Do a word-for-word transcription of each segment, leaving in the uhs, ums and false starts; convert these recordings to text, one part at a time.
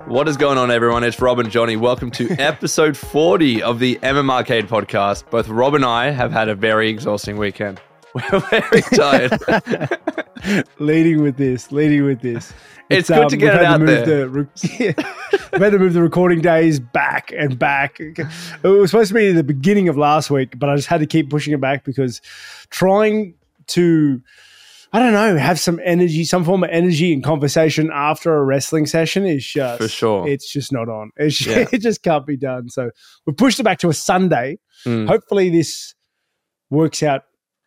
What is going on, everyone? It's Rob and Johnny. Welcome to episode forty of the M M Arcade podcast. Both Rob and I have had a very exhausting weekend. We're very tired. leading with this, leading with this. It's, it's good um, to get it out there. The re- yeah, we've had to move the recording days back and back. It was supposed to be the beginning of last week, but I just had to keep pushing it back because trying to, I don't know, have some energy, some form of energy and conversation after a wrestling session is just, for sure, it's just not on. It's just, yeah. It just can't be done. So we pushed it back to a Sunday. Mm. Hopefully this works out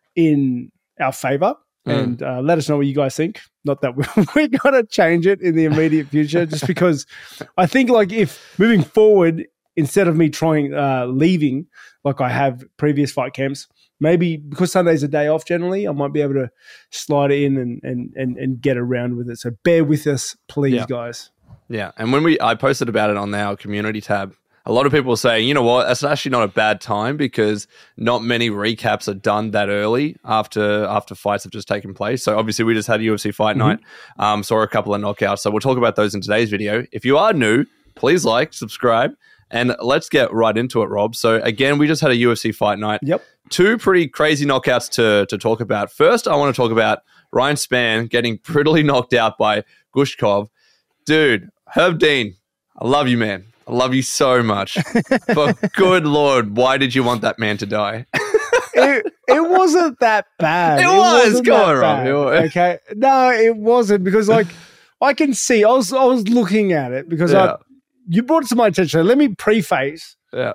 in our favor. Mm. And uh, let us know what you guys think. Not that we're, we're going to change it in the immediate future, just because I think, like, if moving forward, instead of me trying uh, leaving like I have previous fight camps, maybe because Sunday's a day off generally, I might be able to slide it in and and and, and get around with it. So bear with us, please, yeah. guys. Yeah. And when we I posted about it on our community tab, a lot of people were saying, you know what, that's actually not a bad time because not many recaps are done that early after after fights have just taken place. So obviously we just had U F C Fight mm-hmm. Night, um, saw a couple of knockouts. So we'll talk about those in today's video. If you are new, please like, subscribe, and let's get right into it, Rob. So again, we just had a U F C Fight Night. Yep. Two pretty crazy knockouts to, to talk about. First, I want to talk about Ryan Spann getting brutally knocked out by Gushkov. Dude, Herb Dean, I love you, man. I love you so much. But good Lord, why did you want that man to die? it, it wasn't that bad. It, it was. Go on, Rob. Okay. No, it wasn't because, like, I can see, I was I was looking at it because yeah. I, you brought it to my attention. Let me preface. Yeah.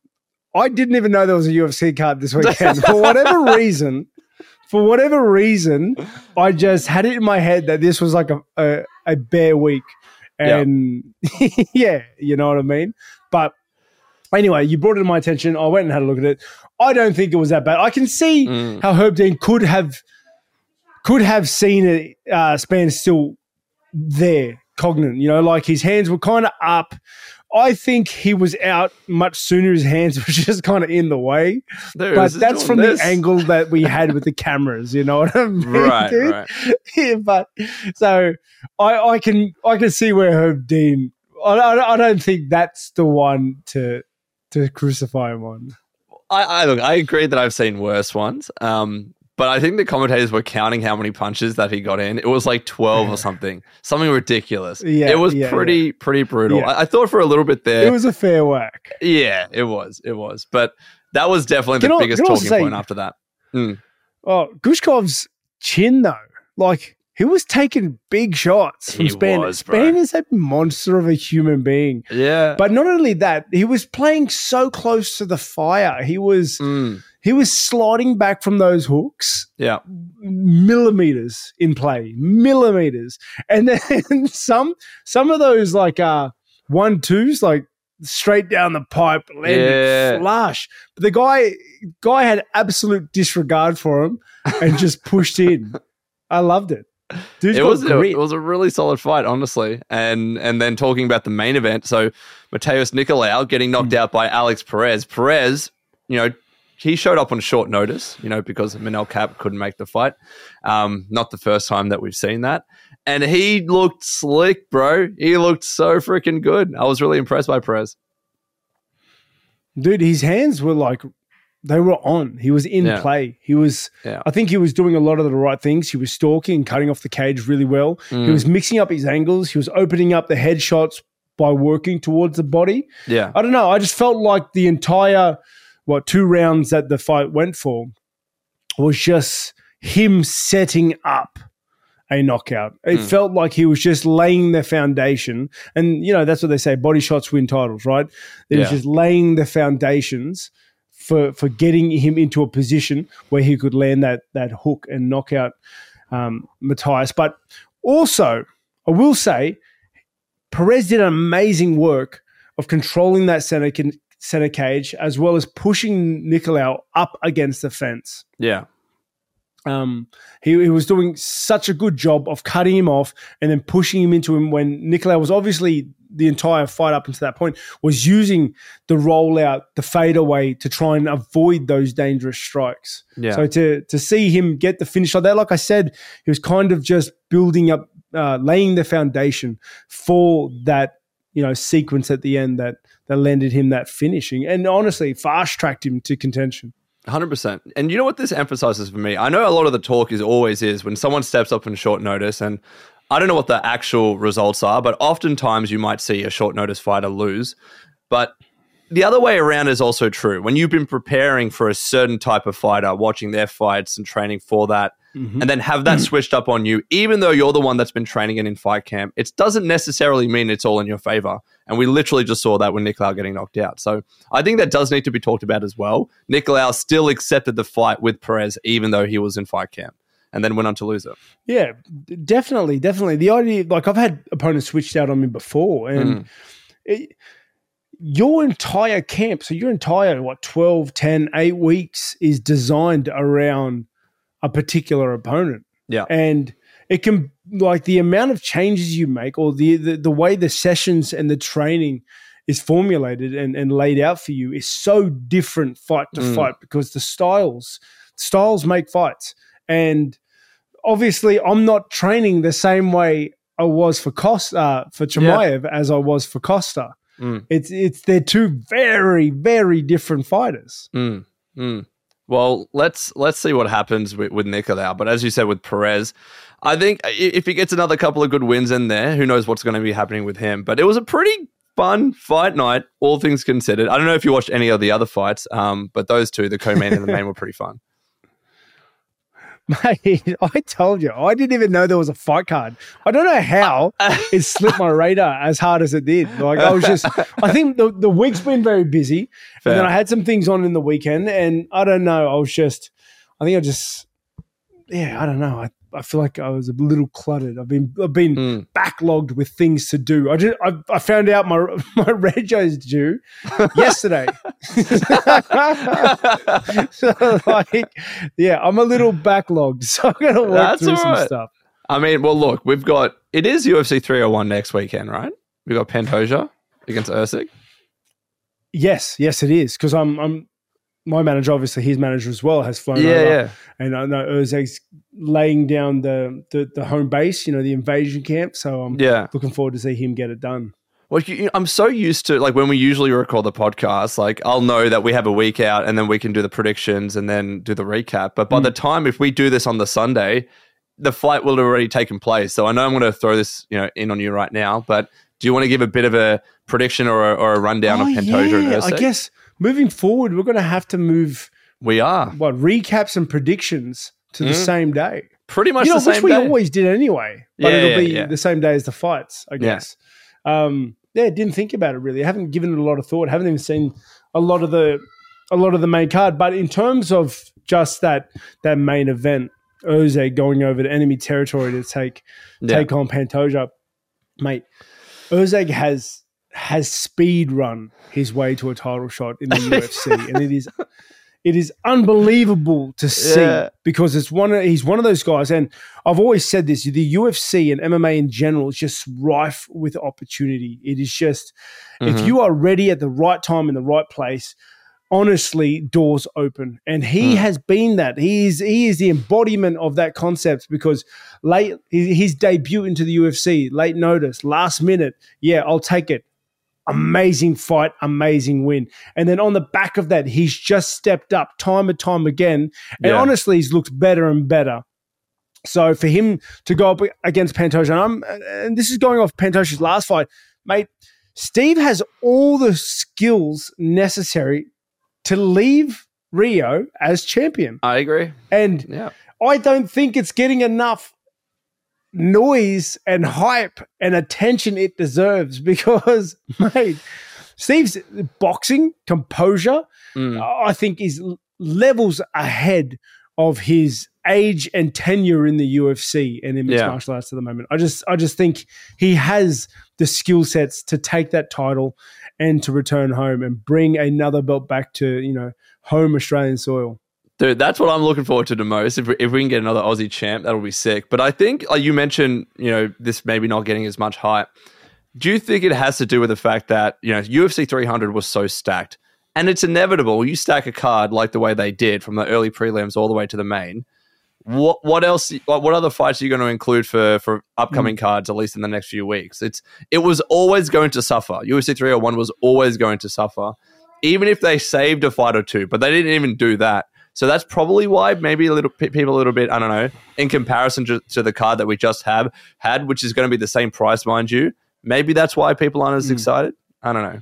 I didn't even know there was a U F C card this weekend. For whatever reason, for whatever reason, I just had it in my head that this was like a, a, a bare week. And yep. yeah, you know what I mean? But anyway, you brought it to my attention. I went and had a look at it. I don't think it was that bad. I can see mm. how Herb Dean could have could have seen it, uh, Spann still there, cognizant. You know, like his hands were kind of up. I think he was out much sooner. His hands were just kind of in the way. There but that's from this. the angle that we had with the cameras. You know what I mean? Right, dude? right. Yeah, but so I, I can I can see where Herb Dean. I, I, I don't think that's the one to to crucify him on. I, I look. I agree that I've seen worse ones. Um, But I think the commentators were counting how many punches that he got in. It was like twelve or something. Something ridiculous. Yeah, it was yeah, pretty, yeah. pretty brutal. Yeah. I, I thought for a little bit there. It was a fair whack. Yeah, it was. It was. But that was definitely can the I, biggest talking say, point after that. Mm. Oh, Gushkov's chin, though. Like, he was taking big shots from he Spann. Was, Spann is a monster of a human being. Yeah. But not only that, he was playing so close to the fire. He was... Mm. He was sliding back from those hooks, yeah, millimeters in play, millimeters, and then some some of those like uh one twos like straight down the pipe, landing yeah. flush. But the guy guy had absolute disregard for him and just pushed in. I loved it. Dude's it was a, it was a really solid fight, honestly. And and then talking about the main event, so Mateus Nicolau getting knocked mm. out by Alex Perez. Perez, you know. He showed up on short notice, you know, because Manel Kape couldn't make the fight. Um, not the first time that we've seen that. And he looked slick, bro. He looked so freaking good. I was really impressed by Perez. Dude, his hands were like, they were on. He was in yeah. play. He was, yeah. I think he was doing a lot of the right things. He was stalking, cutting off the cage really well. Mm. He was mixing up his angles. He was opening up the headshots by working towards the body. Yeah. I don't know. I just felt like the entire... what, two rounds that the fight went for was just him setting up a knockout. It mm. felt like he was just laying the foundation. And, you know, that's what they say, body shots win titles, right? He yeah. was just laying the foundations for for getting him into a position where he could land that that hook and knock out um, Matthias. But also, I will say, Perez did amazing work of controlling that center con- center cage, as well as pushing Nicolau up against the fence. Yeah. Um, he, he was doing such a good job of cutting him off and then pushing him into him when Nicolau was obviously the entire fight up until that point was using the rollout, the fadeaway to try and avoid those dangerous strikes. Yeah. So to to see him get the finish like that, like I said, he was kind of just building up, uh, laying the foundation for that you know, sequence at the end that that landed him that finishing, and honestly, fast tracked him to contention. one hundred percent. And you know what this emphasizes for me? I know a lot of the talk is always is when someone steps up in short notice, and I don't know what the actual results are, but oftentimes you might see a short notice fighter lose. But the other way around is also true. When you've been preparing for a certain type of fighter, watching their fights and training for that, mm-hmm. and then have that switched up on you, even though you're the one that's been training it in fight camp, it doesn't necessarily mean it's all in your favor. And we literally just saw that with Nicolau getting knocked out. So I think that does need to be talked about as well. Nicolau still accepted the fight with Perez, even though he was in fight camp, and then went on to lose it. Yeah, definitely, definitely. The idea, like I've had opponents switched out on me before, and mm. it, your entire camp, so your entire, what, twelve, ten, eight weeks is designed around a particular opponent. Yeah. And it can, like the amount of changes you make, or the the, the way the sessions and the training is formulated and, and laid out for you is so different fight to mm. fight, because the styles, styles make fights. And obviously I'm not training the same way I was for Costa, uh, for Chimaev yeah. as I was for Costa. Mm. It's it's they're two very, very different fighters. Mm. Mm. Well, let's let's see what happens with, with Nicolau. But as you said with Perez, I think if he gets another couple of good wins in there, who knows what's going to be happening with him. But it was a pretty fun fight night, all things considered. I don't know if you watched any of the other fights, um, but those two, the co-main and the main, were pretty fun. Mate, I told you, I didn't even know there was a fight card. I don't know how it slipped my radar as hard as it did. Like I was just, I think the, the week's been very busy. Fair. And then I had some things on in the weekend, and I don't know, I was just, I think I just, yeah, I don't know. I, I feel like I was a little cluttered. I've been I've been mm. backlogged with things to do. I just I, I found out my my rego's due yesterday. So like, yeah, I'm a little backlogged, so I'm gonna work That's through some right. stuff. I mean, well, look, we've got it is U F C three oh one next weekend, right? We've got Pantoja against Usyk. Yes, yes, it is, because I'm I'm. My manager, obviously his manager as well, has flown yeah, over. Yeah. And I know Usyk's laying down the, the the home base, you know, the invasion camp. So I'm yeah. looking forward to see him get it done. Well, you, I'm so used to, like, when we usually record the podcast, like, I'll know that we have a week out and then we can do the predictions and then do the recap. But by mm. the time, if we do this on the Sunday, the fight will have already taken place. So I know I'm going to throw this, you know, in on you right now. But do you want to give a bit of a prediction or a, or a rundown oh, of Pantoja yeah, and Usyk? I guess moving forward, we're going to have to move. We are. What, recaps and predictions to mm. the same day. Pretty much you know, the same which day. we always did anyway. But yeah, it'll yeah, be yeah. the same day as the fights, I guess. Yeah. Um, yeah, didn't think about it really. I haven't given it a lot of thought. I haven't even seen a lot of the a lot of the main card. But in terms of just that that main event, Usyk going over to enemy territory to take yeah. take on Pantoja, mate, Usyk has has speed run his way to a title shot in the U F C, and it is it is unbelievable to see yeah. because it's one of, he's one of those guys, and I've always said this: the U F C and M M A in general is just rife with opportunity. It is just mm-hmm. if you are ready at the right time in the right place, honestly, doors open, and he mm. has been that. He is he is the embodiment of that concept, because late his debut into the U F C, late notice, last minute, yeah, I'll take it. Amazing fight, amazing win. And then on the back of that, he's just stepped up time and time again. And yeah. honestly, he's looked better and better. So for him to go up against Pantoja, and, I'm, and this is going off Pantoja's last fight, mate, Steve has all the skills necessary to leave Rio as champion. I agree. And yeah. I don't think it's getting enough noise and hype and attention it deserves, because, mate, Steve's boxing composure, mm. I think, is levels ahead of his age and tenure in the U F C and in mixed yeah. martial arts at the moment. I just, I just think he has the skill sets to take that title and to return home and bring another belt back to, you know, home Australian soil. Dude, that's what I'm looking forward to the most. If we, if we can get another Aussie champ, that'll be sick. But I think, like you mentioned, you know, this maybe not getting as much hype. Do you think it has to do with the fact that, you know, U F C three hundred was so stacked? And it's inevitable. You stack a card like the way they did from the early prelims all the way to the main. What what else? What what other fights are you going to include for for upcoming mm. cards, at least in the next few weeks? It's it was always going to suffer. U F C three oh one was always going to suffer, even if they saved a fight or two. But they didn't even do that. So that's probably why maybe a little people a little bit, I don't know, in comparison to, to the card that we just have had, which is going to be the same price, mind you. Maybe that's why people aren't as mm. excited. I don't know.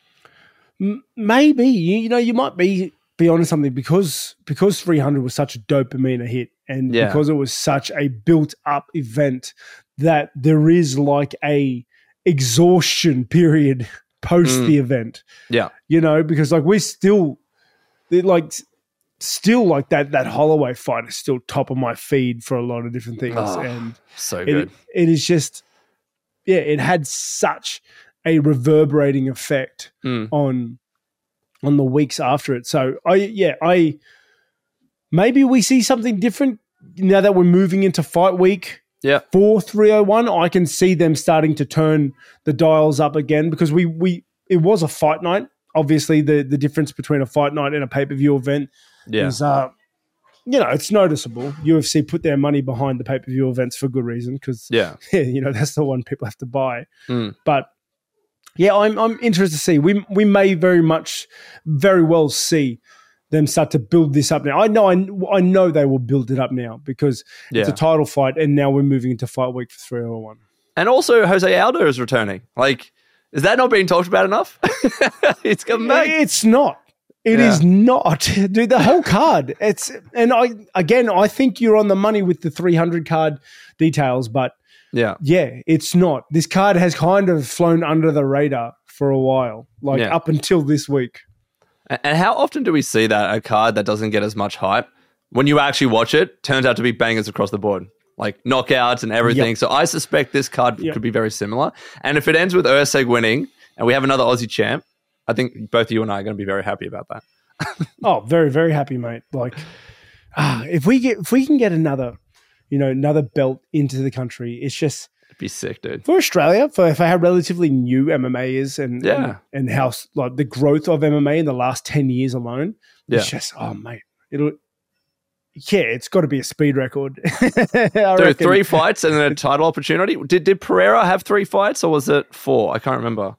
M- maybe you know you might be. be onto something because because three hundred was such a dopamine hit and yeah. because it was such a built up event that there is like a exhaustion period post mm. the event. Yeah. You know, because like we're still like still like that that Holloway fight is still top of my feed for a lot of different things. Oh, and so good. It, it is just yeah, it had such a reverberating effect mm. on on the weeks after it. So I, yeah, I, maybe we see something different now that we're moving into fight week yeah. for three oh one. I can see them starting to turn the dials up again because we, we, it was a fight night. Obviously the, the difference between a fight night and a pay-per-view event yeah. is, uh, you know, it's noticeable. U F C put their money behind the pay-per-view events for good reason because, yeah. you know, that's the one people have to buy. Mm. But, yeah, I'm I'm interested to see. We we may very much, very well see them start to build this up now. I know I, I know they will build it up now because yeah. it's a title fight, and now we're moving into fight week for three oh one. And also, Jose Aldo is returning. Like, is that not being talked about enough? It's coming back. It's not. It yeah. is not, dude. The whole card. It's and I again, I think you're on the money with the three hundred card details, but. Yeah. Yeah, it's not. This card has kind of flown under the radar for a while, like yeah. up until this week. And how often do we see that a card that doesn't get as much hype, when you actually watch it, turns out to be bangers across the board, like knockouts and everything. Yep. So I suspect this card yep. could be very similar. And if it ends with Usyk winning and we have another Aussie champ, I think both you and I are going to be very happy about that. Oh, very, very happy, mate. Like, ah, if we get if we can get another... you know, another belt into the country. It's just... It'd be sick, dude. For Australia, for, for how relatively new M M A is and, yeah. and, and how like the growth of M M A in the last ten years alone, yeah. it's just, oh, mate, it'll... Yeah, it's got to be a speed record. Dude, three fights and a title opportunity. Did did Pereira have three fights or was it four? I can't remember.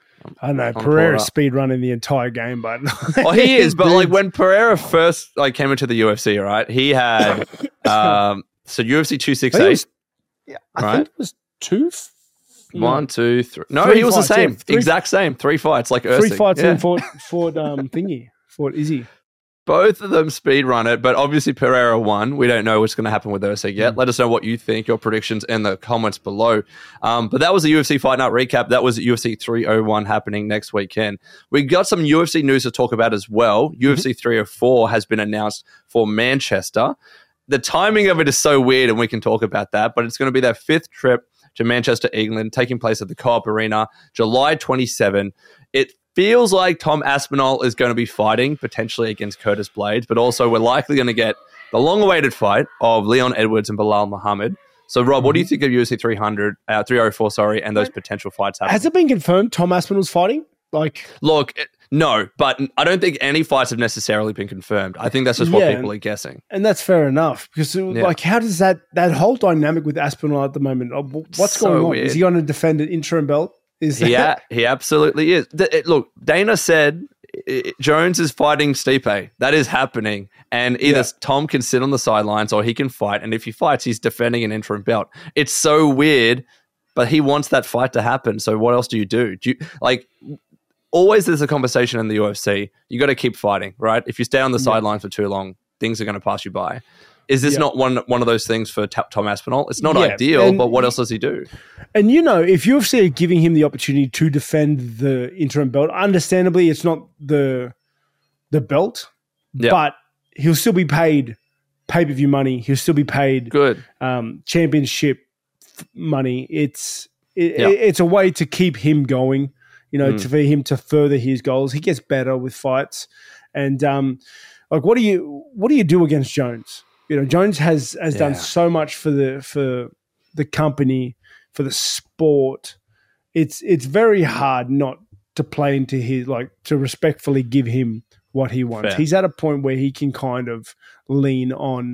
I don't know. Pereira's speed running the entire game, but... oh, he is. But like when Pereira first like came into the U F C, right, he had... um. So U F C two sixty-eight, yeah, I right? think it was two. F- One, two, three. No, three he was fights, the same, yeah, three, exact same. Three fights, like Usyk. Three fights yeah. and fought, fought um, thingy, fought Izzy. Both of them speed run it, but obviously Pereira won. We don't know what's going to happen with Usyk yet. Mm. Let us know what you think, your predictions in the comments below. Um, but that was a U F C Fight Night recap. That was U F C three oh one happening next weekend. We got some U F C news to talk about as well. Mm-hmm. U F C three oh four has been announced for Manchester. The timing of it is so weird, and we can talk about that, but it's going to be their fifth trip to Manchester, England, taking place at the Co-op Arena, July twenty-seventh. It feels like Tom Aspinall is going to be fighting, potentially against Curtis Blades, but also we're likely going to get the long-awaited fight of Leon Edwards and Bilal Muhammad. So, Rob, mm-hmm. what do you think of U F C three hundred, uh, three oh four, sorry, and those potential fights happening? Has it been confirmed Tom Aspinall's fighting? Like, Look... It, No, but I don't think any fights have necessarily been confirmed. I think that's just what yeah, people are guessing. And that's fair enough because, yeah. like, how does that that whole dynamic with Aspinall at the moment? What's so going on? Weird. Is he going to defend an interim belt? Is he? That- A- he absolutely is. The, it, look, Dana said it, Jones is fighting Stipe. That is happening, and either yeah. Tom can sit on the sidelines or he can fight. And if he fights, he's defending an interim belt. It's so weird, but he wants that fight to happen. So what else do you do? Do you like? Always there's a conversation in the U F C. You got to keep fighting, right? If you stay on the yeah. sidelines for too long, things are going to pass you by. Is this yeah. not one one of those things for T- Tom Aspinall? It's not yeah. ideal, and, but what else does he do? And, you know, if U F C are giving him the opportunity to defend the interim belt, understandably, it's not the the belt, yeah. but he'll still be paid pay-per-view money. He'll still be paid good um, championship money. It's it, yeah. it's a way to keep him going. You know, mm. to, for him to further his goals. He gets better with fights. And, um, like, what do you what do you do against Jones? You know, Jones has has yeah. done so much for the for the company, for the sport. It's it's very hard not to play into his, like, to respectfully give him what he wants. Fair. He's at a point where he can kind of lean on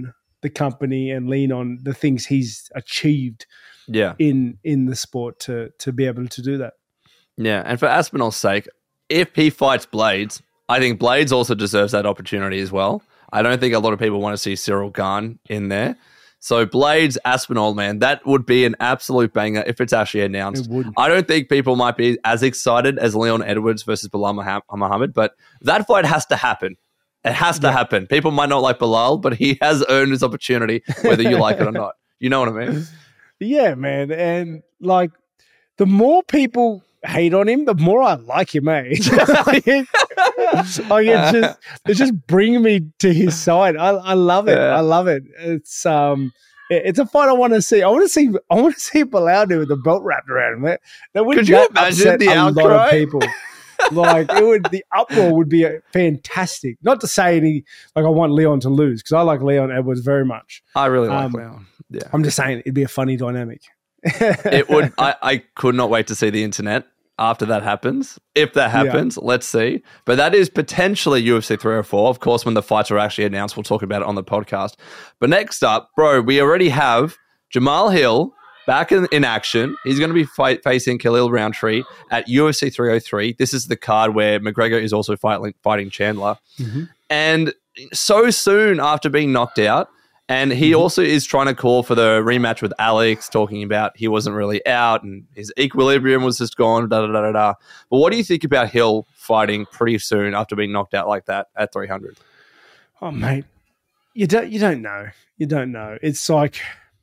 the company and lean on the things he's achieved Yeah. in in the sport to to be able to do that. Yeah. And for Aspinall's sake, if he fights Blades, I think Blades also deserves that opportunity as well. I don't think a lot of people want to see Cyril Gane in there. So Blades, Aspinall, man, that would be an absolute banger if it's actually announced. It would. I don't think people might be as excited as Leon Edwards versus Bilal Muhammad, but that fight has to happen. It has to yeah. happen. People might not like Bilal, but he has earned his opportunity, whether you like it or not. You know what I mean? Yeah, man. And like, the more people hate on him, the more I like him, eh? like, it, like it's just it's just bringing me to his side. I, I love it. Yeah. I love it. It's um, it, it's a fight I want to see. I want to see. I want to see Bilal do with the belt wrapped around him. That, that would Could you imagine the a outcry? lot of people. Like it would, the uproar would be fantastic. Not to say any like I want Leon to lose because I like Leon Edwards very much. I really like um, Leon. Yeah, I'm just saying it'd be a funny dynamic. It would. I, I could not wait to see the internet after that happens. If that happens, yeah. let's see. But that is potentially U F C three oh four. Of course, when the fights are actually announced, we'll talk about it on the podcast. But next up, bro, we already have Jamal Hill back in, in action. He's going to be fight, facing Khalil Roundtree at U F C three oh three. This is the card where McGregor is also fight, fighting Chandler. Mm-hmm. And so soon after being knocked out, and he mm-hmm. also is trying to call for the rematch with Alex, talking about he wasn't really out and his equilibrium was just gone, da da da da da. But what do you think about Hill fighting pretty soon after being knocked out like that at three hundred? Oh, mate, you don't, you don't know. You don't know. It's like...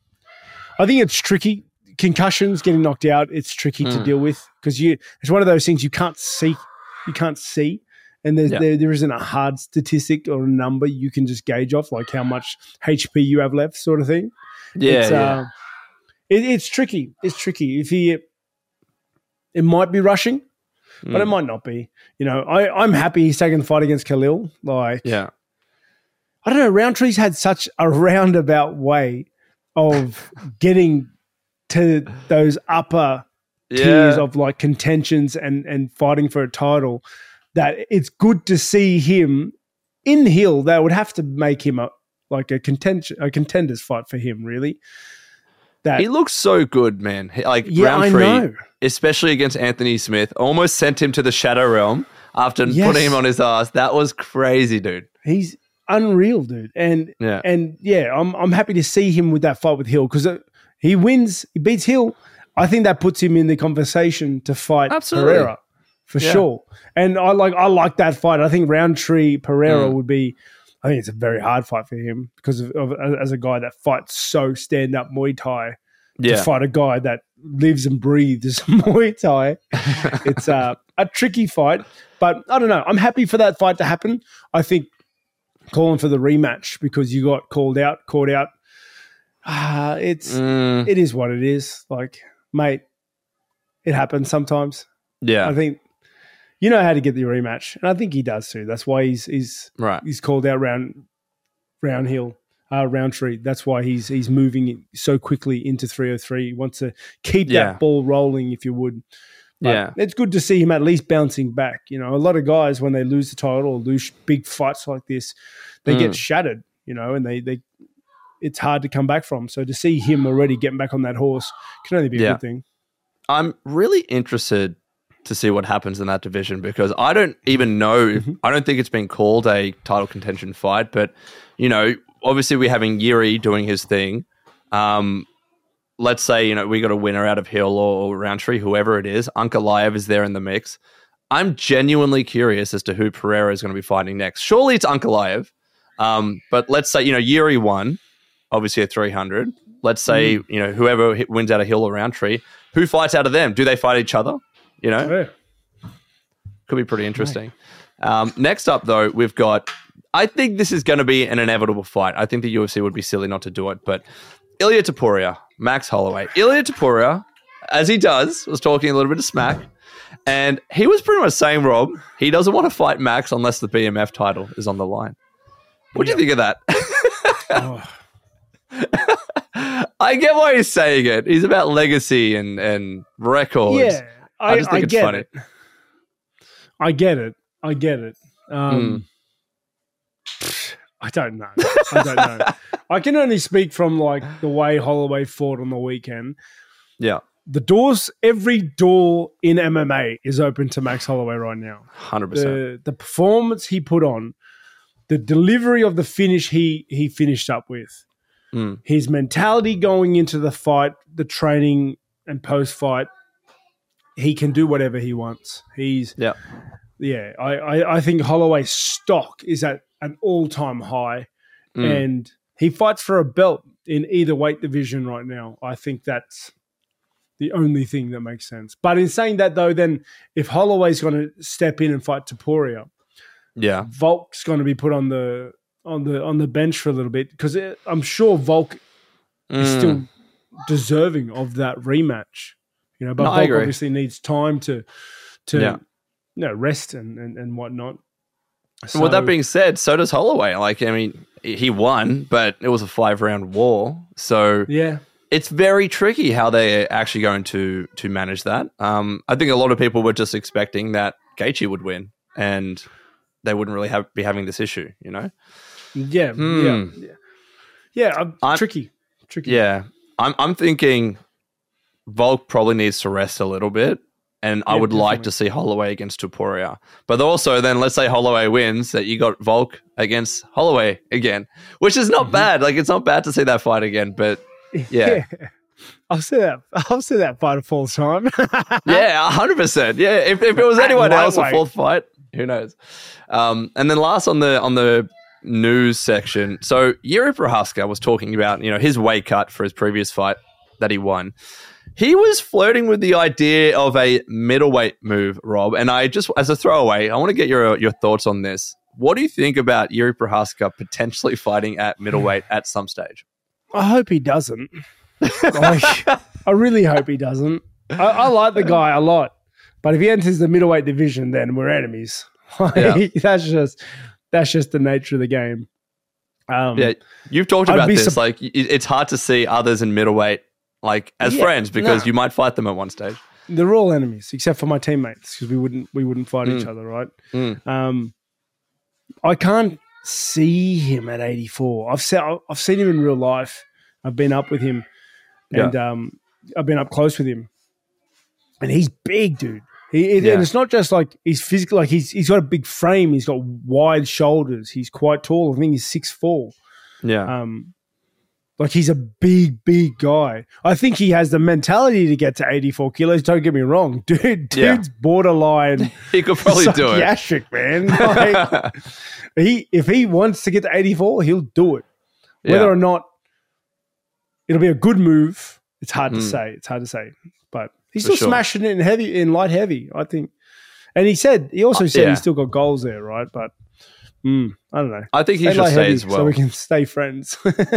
I think it's tricky. Concussions, getting knocked out, it's tricky mm. to deal with because you. It's one of those things you can't see. You can't see, and there's, yeah. there there isn't a hard statistic or a number you can just gauge off, like how much H P you have left, sort of thing. Yeah, it's, yeah. Uh, it, it's tricky. It's tricky. If he, it might be rushing, mm. but it might not be. You know, I I'm happy he's taking the fight against Khalil. Like, yeah, I don't know. Roundtree's had such a roundabout way of getting to those upper yeah. tiers of like contentions and, and fighting for a title that it's good to see him in Hill. That would have to make him a like a contention, a contender's fight for him, really. That he looks so good, man. Like yeah, Roundtree, I know. especially against Anthony Smith, almost sent him to the Shadow Realm after yes. putting him on his ass. That was crazy, dude. He's unreal, dude. And yeah, and yeah, I'm I'm happy to see him with that fight with Hill because he wins, he beats Hill. I think that puts him in the conversation to fight Absolutely. Pereira for yeah. sure. And I like I like that fight. I think Roundtree Pereira mm. would be. I think it's a very hard fight for him because of, of as a guy that fights so stand up Muay Thai yeah. to fight a guy that lives and breathes Muay Thai. It's uh, a tricky fight, but I don't know. I'm happy for that fight to happen. I think. Calling for the rematch because you got called out, caught out. Uh, it's mm. it is what it is. Like, mate, it happens sometimes. Yeah, I think you know how to get the rematch, and I think he does too. That's why he's he's right. He's called out round round hill, uh, Roundtree. That's why he's he's moving so quickly into three oh three. He wants to keep yeah. that ball rolling, if you would. But yeah, it's good to see him at least bouncing back. You know, a lot of guys when they lose the title or lose big fights like this, they mm. get shattered. You know, and they they it's hard to come back from. So to see him already getting back on that horse can only be a yeah. good thing. I'm really interested to see what happens in that division because I don't even know. Mm-hmm. I don't think it's been called a title contention fight, but you know, obviously we're having Yuri doing his thing. Um, let's say, you know, we got a winner out of Hill or, or Roundtree, whoever it is. Ankalaev is there in the mix. I'm genuinely curious as to who Pereira is going to be fighting next. Surely it's Ankalaev. Um, but let's say, you know, Yuri won, obviously at three hundred. Let's say, mm. you know, whoever hit, wins out of Hill or Roundtree, who fights out of them? Do they fight each other? You know? Yeah. Could be pretty interesting. Um, next up, though, we've got, I think this is going to be an inevitable fight. I think the U F C would be silly not to do it, but Ilia Topuria, Max Holloway. Ilia Topuria, as he does, was talking a little bit of smack, and he was pretty much saying, Rob, he doesn't want to fight Max unless the B M F title is on the line. What do you think of that? oh. I get why he's saying it. He's about legacy and, and records. Yeah, I, I just think I it's get funny. It. I get it. I get it. Um, I don't know. I don't know. I can only speak from like the way Holloway fought on the weekend. Yeah. The doors, every door in M M A is open to Max Holloway right now. one hundred percent. The, the performance he put on, the delivery of the finish he he finished up with, mm. his mentality going into the fight, the training and post-fight, he can do whatever he wants. He's yeah, yeah. I, I, I think Holloway's stock is at an all-time high, mm. and he fights for a belt in either weight division right now. I think that's the only thing that makes sense. But in saying that, though, then if Holloway's going to step in and fight Topuria, yeah, Volk's going to be put on the on the on the bench for a little bit because I'm sure Volk mm. is still deserving of that rematch. You know, but no, Volk obviously needs time to to yeah. you know, rest and, and, and whatnot. So, well, that being said, so does Holloway. Like, I mean, he won, but it was a five-round war. So yeah. It's very tricky how they're actually going to to manage that. Um, I think a lot of people were just expecting that Gaethje would win, and they wouldn't really have be having this issue, you know? Yeah, Hmm. yeah, yeah. Yeah, I'm, I'm- tricky, tricky. Yeah, I'm I'm thinking Volk probably needs to rest a little bit, and I Yeah, would like definitely. to see Holloway against Topuria. But also, then let's say Holloway wins, that you got Volk against Holloway again, which is not Mhm. bad. Like, it's not bad to see that fight again, but. Yeah. I'll see that. I'll see that fight a full time. Yeah, one hundred percent. Yeah, if, if it was At anyone else, a lightweight. fourth fight, who knows? Um, and then last on the on the news section, so Yuri Prohaska was talking about, you know, his weight cut for his previous fight that he won. He was flirting with the idea of a middleweight move, Rob. And I just, as a throwaway, I want to get your your thoughts on this. What do you think about Yuri Prohaska potentially fighting at middleweight at some stage? I hope he doesn't. Like, I really hope he doesn't. I, I like the guy a lot, but if he enters the middleweight division, then we're enemies. Like, Yeah. That's just that's just the nature of the game. Um, Yeah, you've talked I'd about be this. sup- like, it- it's hard to see others in middleweight, like as Yeah, friends, because no. you might fight them at one stage. They're all enemies except for my teammates because we wouldn't we wouldn't fight each Mm. other, right? Mm. Um, I can't see him at eighty-four. I've seen I've seen him in real life. I've been up with him, and um, I've been up close with him, and he's big, dude. He it, Yeah. and it's not just like he's physical. Like he's he's got a big frame. He's got wide shoulders. He's quite tall. I think he's six four. Yeah, Um, like he's a big, big guy. I think he has the mentality to get to eighty-four kilos. Don't get me wrong, dude. Dude's Yeah. borderline he could probably do it. psychiatric, man. Like, he if he wants to get to eighty-four, he'll do it. Whether Yeah. or not it'll be a good move, it's hard to Mm. say. It's hard to say, but he's For still sure. smashing it in heavy, in light heavy. I think, and he said he also Uh, said yeah. he's still got goals there, right? But mm, I don't know. I think he Stay should light stay heavy as well. so we can stay friends.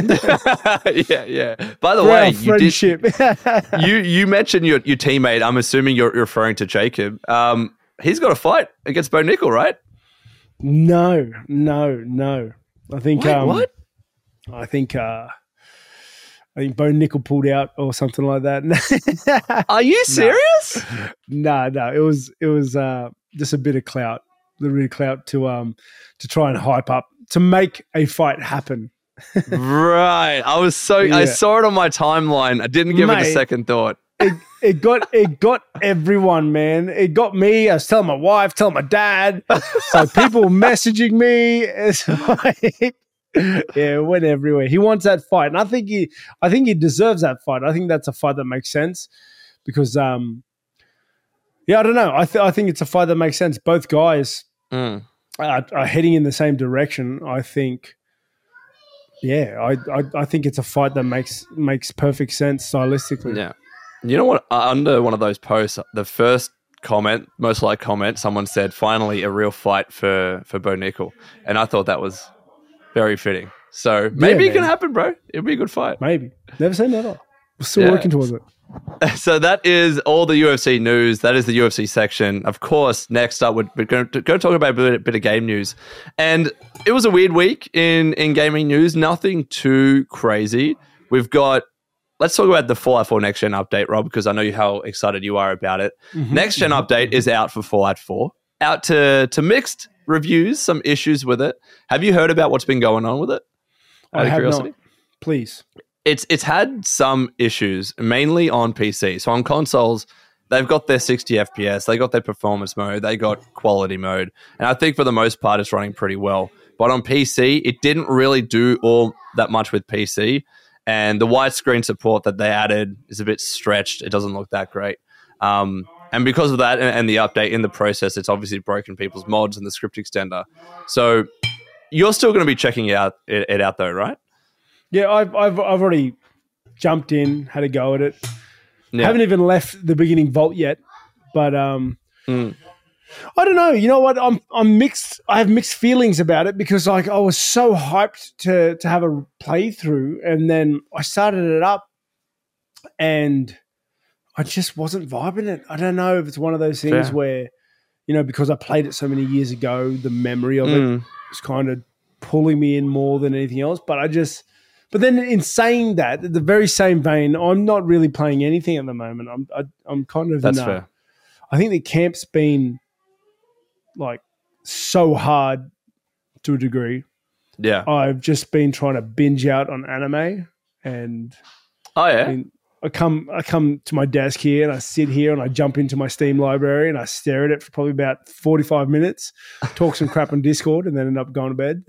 yeah, yeah. By the For way, our you did, friendship. you you mentioned your your teammate. I'm assuming you're referring to Jacob. Um, he's got a fight against Bo Nickel, right? No, no, no. I think Wait, um, what? I think uh, I think Bo Nickel pulled out or something like that. Are you serious? no, no. It was it was uh, just a bit of clout, a bit of clout to um to try and hype up to make a fight happen. Right. I was so I Yeah. saw it on my timeline. I didn't give it a Mate. second thought. It, it got it got everyone, man. It got me. I was telling my wife, telling my dad. So people messaging me. It's like, yeah, it went everywhere. He wants that fight, and I think he, I think he deserves that fight. I think that's a fight that makes sense because, um, yeah, I don't know. I th- I think it's a fight that makes sense. Both guys Mm. are, are heading in the same direction. I think. Yeah, I, I I think it's a fight that makes makes perfect sense stylistically. Yeah. You know what? Uh, Under one of those posts, the first comment, most like comment, someone said, "Finally, a real fight for for Bo Nickel," and I thought that was very fitting. So maybe it can man. happen, bro. It'll be a good fight. Maybe. Never say never. We're still Yeah. working towards it. So that is all the U F C news. That is the U F C section. Of course, next up, we're going to go talk about a bit, bit of game news. And it was a weird week in, in gaming news. Nothing too crazy. We've got, let's talk about the Fallout four Next Gen update, Rob, because I know how excited you are about it. Mm-hmm. Next Gen update is out for Fallout four. Out to, to mixed reviews, some issues with it. Have you heard about what's been going on with it? Out I of have curiosity? not. Please. It's it's had some issues, mainly on P C. So on consoles, they've got their sixty F P S, they got their performance mode, they got quality mode, and I think for the most part it's running pretty well. But on P C, it didn't really do all that much with P C, and the widescreen support that they added is a bit stretched. It doesn't look that great. Um, and because of that and, and the update in the process, it's obviously broken people's mods and the script extender. So you're still going to be checking it out, it, it out though, right? Yeah, I've, I've I've already jumped in, had a go at it. Yeah. Haven't even left the beginning vault yet, but um, Mm. I don't know. You know what? I'm I'm mixed. I have mixed feelings about it because like I was so hyped to to have a playthrough, and then I started it up, and I just wasn't vibing it. I don't know if it's one of those things Fair. where, you know, because I played it so many years ago, the memory of Mm. it is kind of pulling me in more than anything else. But I just. But then, in saying that, in the very same vein, I'm not really playing anything at the moment. I'm, I, I'm kind of. That's in a- fair. I think the camp's been like so hard to a degree. Yeah. I've just been trying to binge out on anime, and Oh, yeah. I mean, I come, I come to my desk here, and I sit here, and I jump into my Steam library, and I stare at it for probably about forty-five minutes, talk some crap on Discord, and then end up going to bed.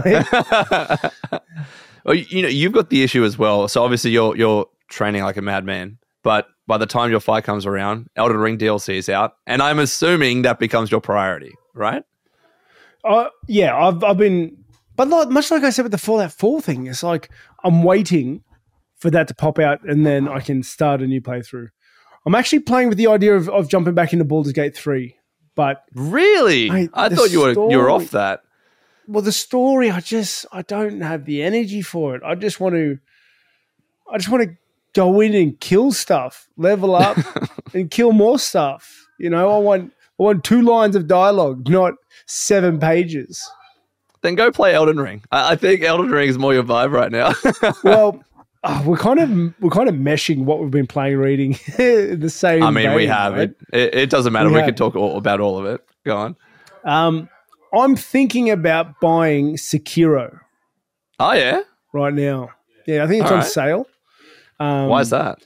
Well, you know, you've got the issue as well. So obviously you're you're training like a madman, but by the time your fight comes around, Elden Ring D L C is out, and I'm assuming that becomes your priority, right? Uh, yeah, I've I've been, but like, much like I said with the Fallout four thing, it's like I'm waiting for that to pop out, and then I can start a new playthrough. I'm actually playing with the idea of, of jumping back into Baldur's Gate three, but Really? Mate, I the thought you were you were story- off that. well, the story, I just I don't have the energy for it. I just want to, I just want to go in and kill stuff, level up, and kill more stuff. You know, I want I want two lines of dialogue, not seven pages. Then go play Elden Ring. I, I think Elden Ring is more your vibe right now. Well, uh, we're kind of we're kind of meshing what we've been playing, reading in the same. I mean, we vein, have right? it. it. It doesn't matter. We We, have can talk all, about all of it. Go on. Um, I'm thinking about buying Sekiro Oh yeah. right now. Yeah, I think it's All on right. sale. Um, Why is that?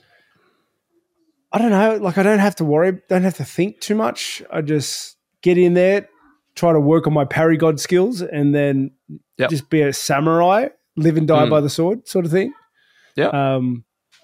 I don't know. Like, I don't have to worry. Don't have to think too much. I just get in there, try to work on my parry god skills, and then Yep. just be a samurai, live and die Mm. by the sword, sort of thing. Yeah. Um,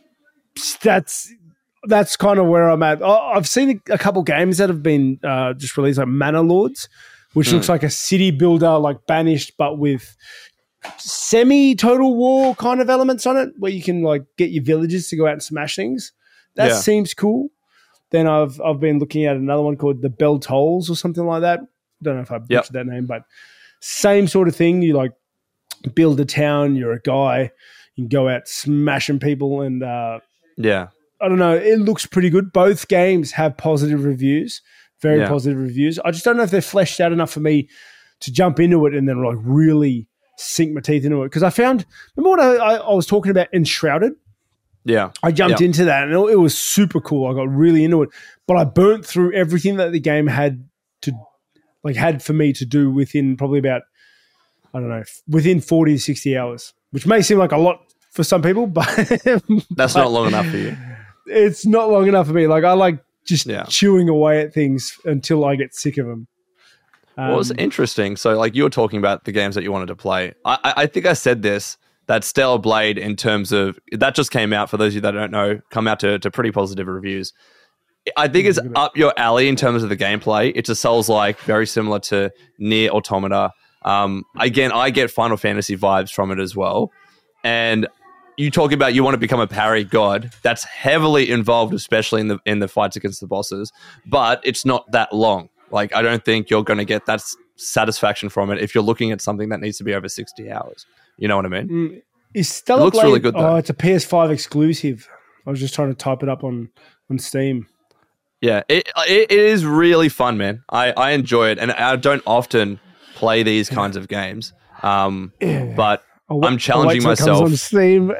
that's that's kind of where I'm at. I- I've seen a couple games that have been uh, just released, like Manor Lords, which Mm. looks like a city builder, like Banished, but with semi Total War kind of elements on it, where you can like get your villagers to go out and smash things. That Yeah. seems cool. Then I've I've been looking at another one called The Bell Tolls or something like that. Don't know if I butchered that name, but same sort of thing. You like build a town. You're a guy. You can go out smashing people, and uh, Yeah. I don't know. It looks pretty good. Both games have positive reviews, very Yeah. positive reviews. I just don't know if they're fleshed out enough for me to jump into it and then like really sink my teeth into it. Because I found, remember when I, I, I was talking about Enshrouded? Yeah. I jumped Yeah. into that and it, it was super cool. I got really into it, but I burnt through everything that the game had to like had for me to do within probably about, I don't know, within forty to sixty hours, which may seem like a lot for some people, but That's not long enough for you. it's not long enough for me. Like I like just Yeah. chewing away at things until I get sick of them. Um, Well, it's interesting. So, like, you were talking about the games that you wanted to play. I, I, I think I said this, that Stellar Blade, in terms of, that just came out, for those of you that don't know, come out to, to pretty positive reviews. I think it's up your alley in terms of the gameplay. It's a Souls-like, very similar to Nier Automata. Um, again, I get Final Fantasy vibes from it as well. And you talk about you want to become a parry god. That's heavily involved, especially in the in the fights against the bosses. But it's not that long. Like, I don't think you're going to get that s- satisfaction from it if you're looking at something that needs to be over sixty hours. You know what I mean? Mm, is Stellar It looks Blade, really good, though. Oh, it's a P S five exclusive. I was just trying to type it up on, on Steam. Yeah, it, it it is really fun, man. I, I enjoy it, and I don't often play these kinds of games. Um, but I'll wa- I'm I'll challenging wait till it comes myself. on Steam.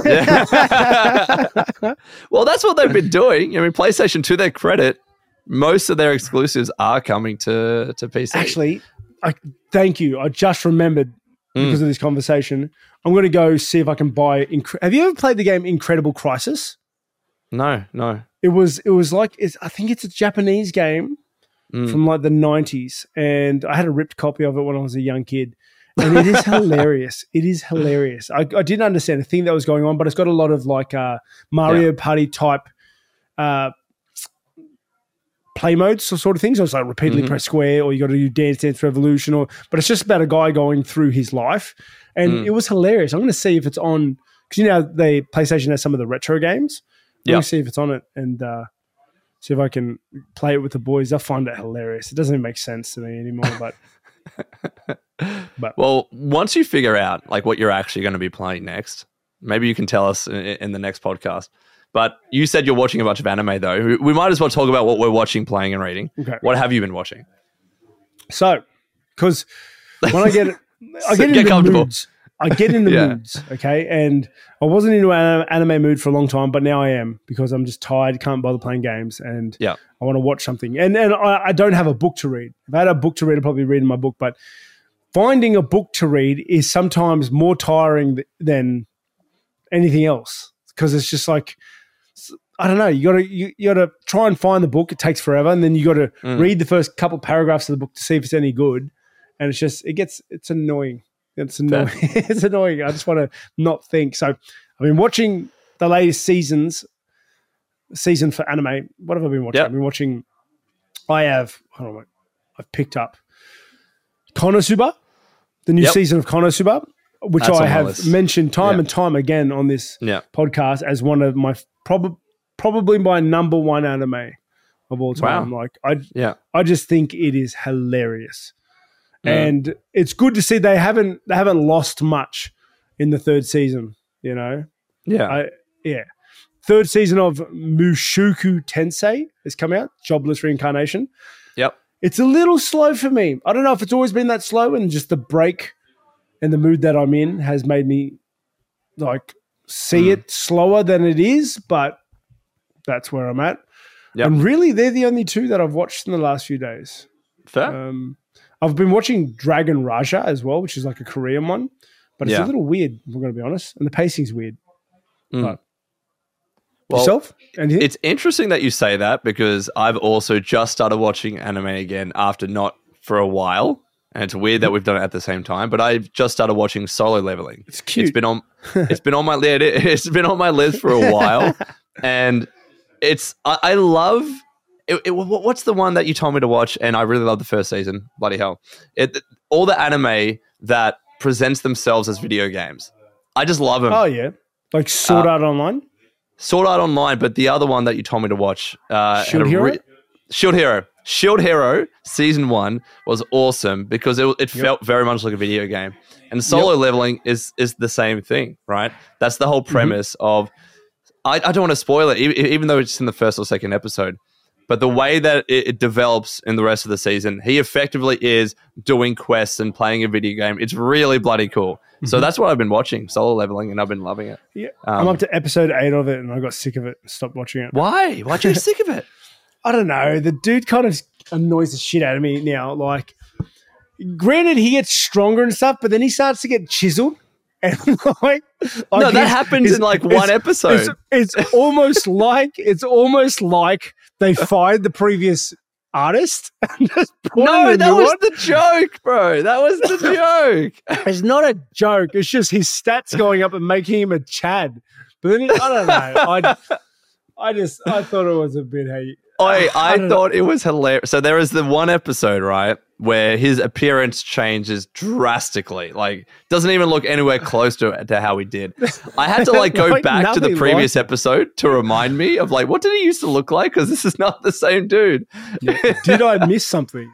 Well, that's what they've been doing. I mean, PlayStation, to their credit, most of their exclusives are coming to, to P C. Actually, I thank you. I just remembered because Mm. of this conversation. I'm going to go see if I can buy. Incre- Have you ever played the game Incredible Crisis? No, no. It was. It was like. It's, I think it's a Japanese game Mm. from like the nineties, and I had a ripped copy of it when I was a young kid. And it is hilarious. It is hilarious. I, I didn't understand a thing that was going on, but it's got a lot of like uh, Mario Yeah. Party type uh, play modes sort of things. So it's like repeatedly Mhm. press square, or you got to do Dance Dance Revolution, or but it's just about a guy going through his life, and Mm. it was hilarious. I'm going to see if it's on because you know the PlayStation has some of the retro games. I'm Yeah. going to see if it's on it and uh, see if I can play it with the boys. I find it hilarious. It doesn't even make sense to me anymore, but. But Well, once you figure out like what you're actually going to be playing next, maybe you can tell us in, in the next podcast. But you said you're watching a bunch of anime, though. We might as well talk about what we're watching, playing, and reading. Okay. What have you been watching? So, because when I get, I So get get into comfortable. moods. I get into Yeah. moods, okay? And I wasn't into an anime mood for a long time, but now I am because I'm just tired, can't bother playing games, and Yeah. I want to watch something. And and I, I don't have a book to read. If I had a book to read, I'd probably read my book, but finding a book to read is sometimes more tiring th- than anything else because it's just like I don't know. You got to you, you got to try and find the book. It takes forever, and then you got to Mm. read the first couple paragraphs of the book to see if it's any good. And it's just it gets it's annoying. It's annoying. It's annoying. I just want to not think. So I've been watching the latest seasons. Season for anime. What have I been watching? Yep. I've been watching. I have. Hold on. Wait. I've picked up Konosuba, the new Yep. season of Konosuba, which That's I on my have list. mentioned time Yeah. and time again on this Yeah. podcast as one of my prob- probably my number one anime of all time. Wow. Like I, Yeah. I just think it is hilarious, Mm. and it's good to see they haven't they haven't lost much in the third season. You know, Yeah. I yeah, third season of Mushoku Tensei has come out. Jobless Reincarnation. Yep. It's a little slow for me. I don't know if it's always been that slow, and just the break and the mood that I'm in has made me like see Mm. it slower than it is, but that's where I'm at. Yep. And really, they're the only two that I've watched in the last few days. Fair. Um, I've been watching Dragon Raja as well, which is like a Korean one, but it's Yeah. a little weird, if I'm going to be honest, and the pacing's weird. Mm. But Well, yourself? And It's interesting that you say that because I've also just started watching anime again after not for a while. And it's weird that we've done it at the same time, but I've just started watching Solo Leveling. It's cute. It's been on it's been on my list. It's been on my list for a while. And it's I, I love it, it, what- what's the one that you told me to watch and I really love the first season. Bloody hell. It all the anime that presents themselves as video games. I just love them. Oh, yeah. Like Sword Uh, Art Online? Sword Art Online, but the other one that you told me to watch, uh, Shield had a Hero? Shield Hero, Shield Hero season one was awesome because it, it felt very much like a video game, and Solo Leveling is is the same thing, right? That's the whole premise of. I, I don't want to spoil it, e- even though it's in the first or second episode. But the way that it, it develops in the rest of the season, he effectively is doing quests and playing a video game. It's really bloody cool. So that's what I've been watching, Solo Leveling, and I've been loving it. Yeah. Um, I'm up to episode eight of it, and I got sick of it and stopped watching it. Why? Why'd you get sick of it? I don't know. The dude kind of annoys the shit out of me now. Like, granted, he gets stronger and stuff, but then he starts to get chiseled. And like, like No, that he's- happens it's- in like it's- one episode. It's, it's almost like it's almost like they fired the previous artist and just put No, in a that new was one. the joke, bro. That was the joke. It's not a joke. It's just his stats going up and making him a Chad. But then he, I don't know. I, I just I thought it was a bit hey. I, I don't know. thought it was hilarious. So there is the one episode, right, where his appearance changes drastically. Like, doesn't even look anywhere close to, to how he did. I had to like go Like, back to the nothing previous like it. episode to remind me of like, what did he used to look like? Because this is not the same dude. Did I miss something?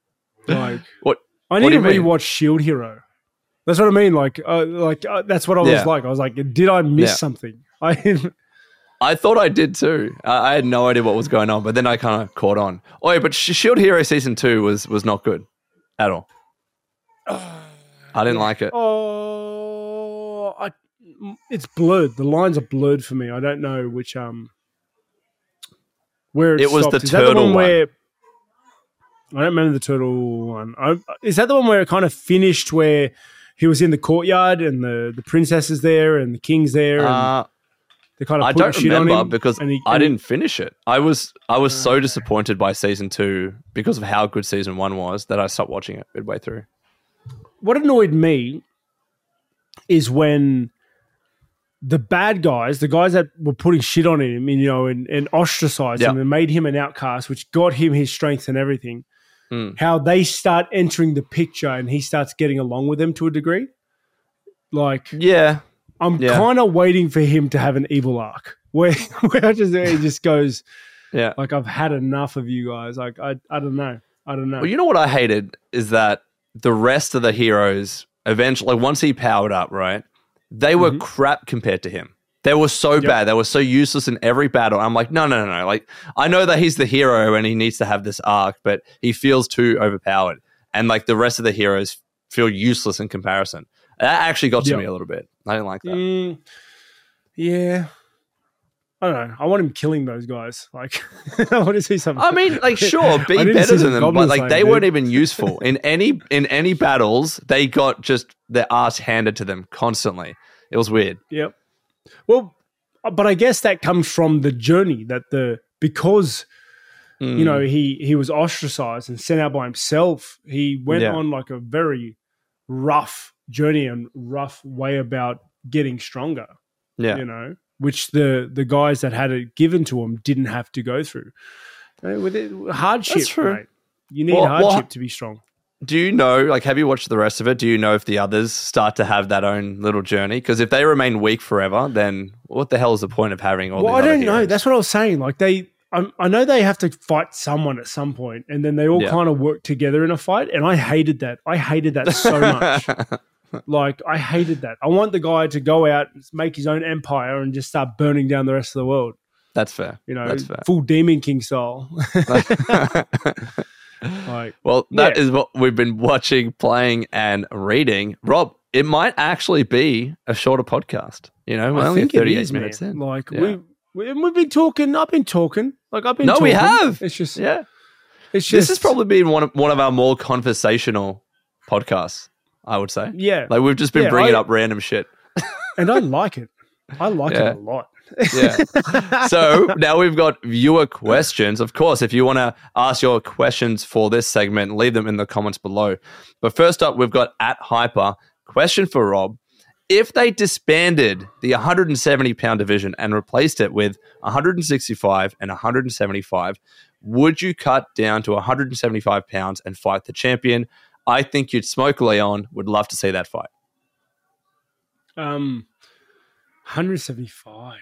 Like What? I What need do to you mean? rewatch Shield Hero. That's what I mean. Like, uh, like uh, that's what I was Yeah. like. I was like, did I miss Yeah. something? I I thought I did too. I, I had no idea what was going on, but then I kind of caught on. Oh, yeah, but Sh- Shield Hero season two was was not good at all. I didn't like it. oh, I, it's blurred. The lines are blurred for me. I don't know which um where it, It was stopped. the Is that the turtle one one. where I don't remember the turtle one. I, is that the one where it kind of finished where he was in the courtyard and the, the princess is there and the king's there? And Uh, they kind of I put don't shit on remember him because and he- I and he- didn't finish it. I was I was so disappointed by season two because of how good season one was that I stopped watching it midway through. What annoyed me is when the bad guys, the guys that were putting shit on him, and, you know, and, and ostracized Yeah. him and made him an outcast, which got him his strength and everything, Mm. how they start entering the picture and he starts getting along with them to a degree. Like, Yeah. I'm Yeah. kind of waiting for him to have an evil arc where, where I just, he just goes, Yeah. like, I've had enough of you guys. Like, I, I don't know. I don't know. Well, you know what I hated is that the rest of the heroes eventually, like once he powered up, right, they were Mhm. crap compared to him. They were so bad. They were so useless in every battle. I'm like, no, no, no, no. Like, I know that he's the hero and he needs to have this arc, but he feels too overpowered. And like the rest of the heroes feel useless in comparison. That actually got to Yep. me a little bit. I didn't like that. Mm, yeah. I don't know. I want him killing those guys. Like, I want to see something. I mean, like, sure, be I didn't better see the than them, but Goblin like Slayer, they dude. weren't even useful in any in any battles. They got just their ass handed to them constantly. It was weird. Yep. Well, but I guess that comes from the journey that the because Mm. you know he he was ostracized and sent out by himself. He went Yeah. on like a very rough journey and rough way about getting stronger. yeah, You know, which the the guys that had it given to him didn't have to go through. Uh, With it, hardship, That's true. mate. You need Well- hardship well, to be strong. Do you know, like, have you watched the rest of it? Do you know if the others start to have that own little journey? Because if they remain weak forever, then what the hell is the point of having all Well, these I other don't know. heroes? That's what I was saying. Like they, I, I know they have to fight someone at some point, and then they all Yeah. kind of work together in a fight. And I hated that. I hated that so much. Like I hated that. I want the guy to go out, and make his own empire, and just start burning down the rest of the world. That's fair. You know, That's fair. full Demon King style. Like, Well, that Yeah. is what we've been watching, playing, and reading. Rob, it might actually be a shorter podcast. You know, we're I only think it thirty-eight is, minutes man. in. Like Yeah. we, we, we've been talking. I've been talking. Like I've been. No, talking. we have. It's just. Yeah, It's just. this has probably been one of one of our more conversational podcasts. I would say. Yeah. Like we've just been Yeah, bringing I- up random shit. And I like it. I like Yeah. it a lot. Yeah. So now we've got viewer questions. Of course, if you want to ask your questions for this segment, leave them in the comments below. But first up, we've got at Hyper. Question for Rob. If they disbanded the one hundred seventy pound division and replaced it with one hundred sixty-five and one hundred seventy-five, would you cut down to one hundred seventy-five pounds and fight the champion? I think you'd smoke Leon. Would love to see that fight. Um, one hundred seventy-five.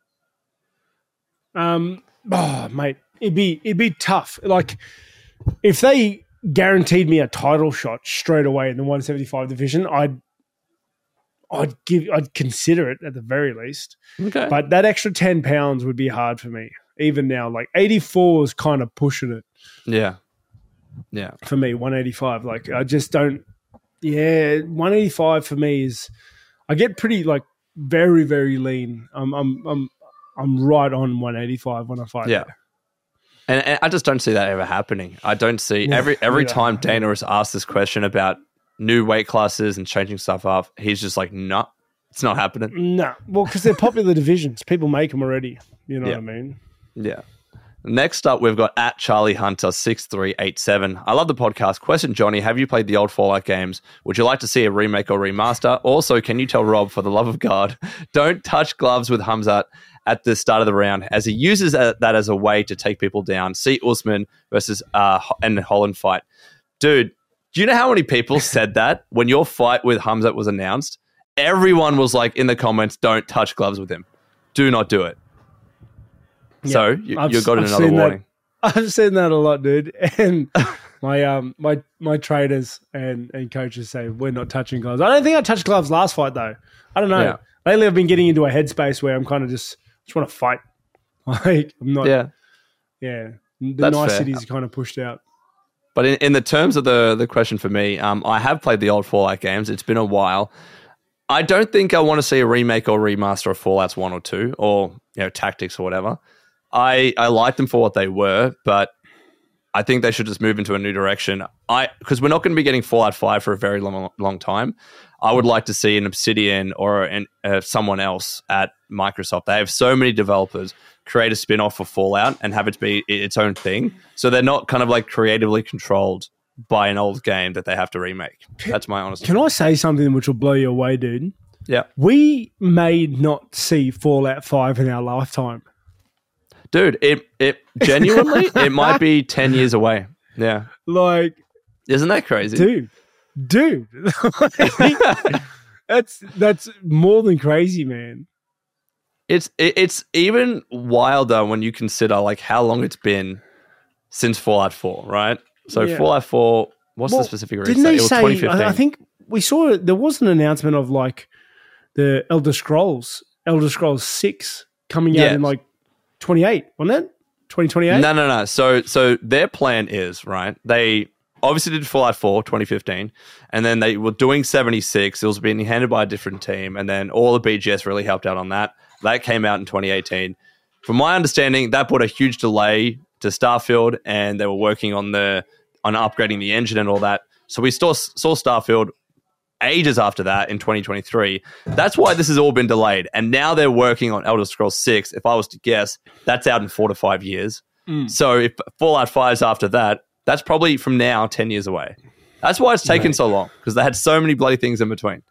Um, oh, mate, it'd be it'd be tough. Like if they guaranteed me a title shot straight away in the one seventy-five division, I'd I'd give I'd consider it at the very least. Okay. But that extra ten pounds would be hard for me. Even now, like eighty-four is kind of pushing it Yeah. Yeah. for me. one eighty-five, like I just don't. Yeah, one eighty-five for me is. I get pretty like very very lean. I'm I'm I'm I'm right on one eighty-five when I fight. Yeah. And, and I just don't see that ever happening. I don't see Yeah, every every yeah. time Dana has asked this question about new weight classes and changing stuff up, he's just like, no, it's not happening. No, well, because they're popular divisions. People make them already. You know Yeah. what I mean? Yeah. Next up, we've got at Charlie Hunter six three eight seven. I love the podcast. Question, Johnny, have you played the old Fallout games? Would you like to see a remake or remaster? Also, can you tell Rob, for the love of God, don't touch gloves with Hamzat at the start of the round, as he uses that as a way to take people down. See Usman versus uh, and Holland fight. Dude, do you know how many people said that when your fight with Hamzat was announced? Everyone was like in the comments, don't touch gloves with him. Do not do it. So you, I've- you got I've another seen that. warning. I've seen that a lot, dude. And my um my my traders and, and coaches say we're not touching gloves. I don't think I touched gloves last fight though. I don't know. Yeah. Lately I've been getting into a headspace where I'm kind of just just want to fight. Like I'm not. Yeah. Yeah. The That's fair. niceties are kind of pushed out. But in, in the terms of the, the question for me, um, I have played the old Fallout games. It's been a while. I don't think I want to see a remake or remaster of Fallout's one or two, or you know, Tactics or whatever. I, I liked them for what they were, but I think they should just move into a new direction. I because we're not going to be getting Fallout five for a very long, long time. I would like to see an Obsidian or an, uh, someone else at Microsoft. They have so many developers create a spin-off for Fallout and have it be its own thing. So they're not kind of like creatively controlled by an old game that they have to remake. That's my honest Can I say something which will blow you away, dude? Yeah. We may not see Fallout five in our lifetime. Dude, it it genuinely, it might be ten years away. Yeah. Like, isn't that crazy? Dude. Dude. that's that's more than crazy, man. It's it, it's even wilder when you consider like how long it's been since Fallout four, right? So yeah. Fallout four, what's well, the specific reason? Didn't they it was say, twenty fifteen. I think we saw, there was an announcement of like the Elder Scrolls, Elder Scrolls six coming out yes. in like twenty-eight, wasn't it? twenty twenty-eight? No, no, no. So so their plan is, right, they obviously did Fallout four, twenty fifteen, and then they were doing seventy-six. It was being handled by a different team, and then all the B G S really helped out on that. That came out in twenty eighteen. From my understanding, that brought a huge delay to Starfield, and they were working on the on upgrading the engine and all that. So we saw, saw Starfield ages after that in twenty twenty-three. That's why this has all been delayed. And now they're working on Elder Scrolls six. If I was to guess, that's out in four to five years. Mm. So if Fallout five is after that, that's probably from now ten years away. That's why it's taken Mate. so long, because they had so many bloody things in between.